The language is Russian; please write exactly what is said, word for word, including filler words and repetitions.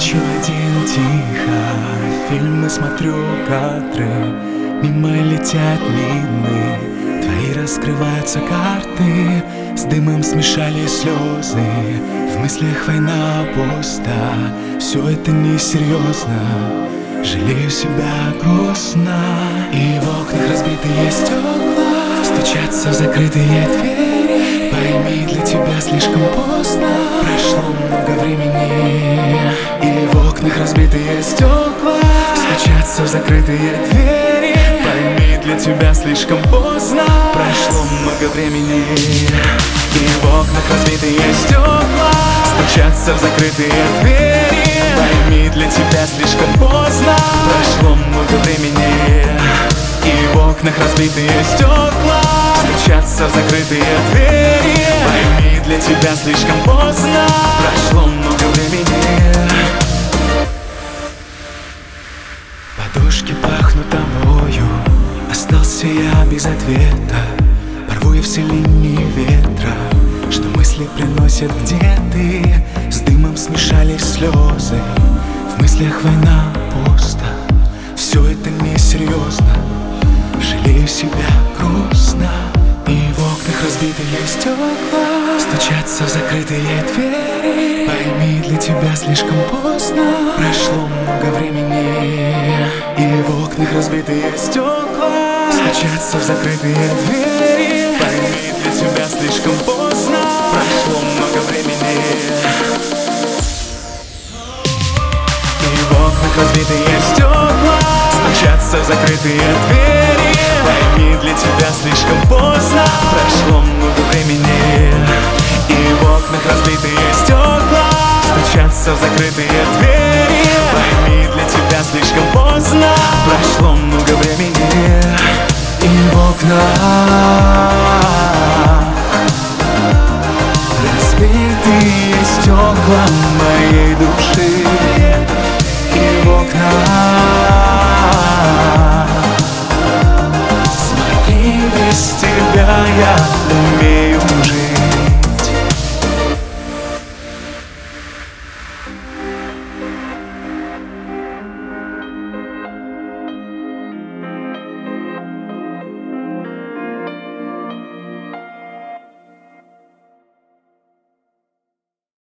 Ночью один тихо, фильмы смотрю, кадры, мимо летят мины, твои раскрываются карты, с дымом смешались слезы, в мыслях война пуста, все это несерьезно, жалею себя грустно. И в окнах разбитые стекла, стучатся в закрытые двери. Пойми, для тебя слишком поздно, прошло много времени. И в окнах разбитые стекла, стучатся в закрытые двери. Пойми, для тебя слишком поздно, прошло много времени. И в окнах разбитые стекла, стучатся в закрытые двери. Пойми, для тебя слишком поздно, прошло много времени. И в окнах разбитые стекла, стучатся в закрытые двери. Пойми, для тебя слишком поздно, прошло много времени. Подушки пахнут тобою, остался я без ответа. Порву я все линии ветра, что мысли приносят, где ты. С дымом смешались слезы, в мыслях война пусто, все это несерьезно, жалею себя грустно. И в окнах разбитые стекла, стучатся в закрытые двери. Пойми, для тебя слишком поздно, прошло много времени. И в окнах разбитые стекла, стучатся в закрытые двери. Пойми, для тебя слишком поздно, прошло много времени. И в окнах разбитые стекла, стучатся в закрытые двери. Пойми, для тебя слишком поздно, прошло много времени. И в окнах разбитые стекла, стучатся в закрытые двери. Пойми, для тебя слишком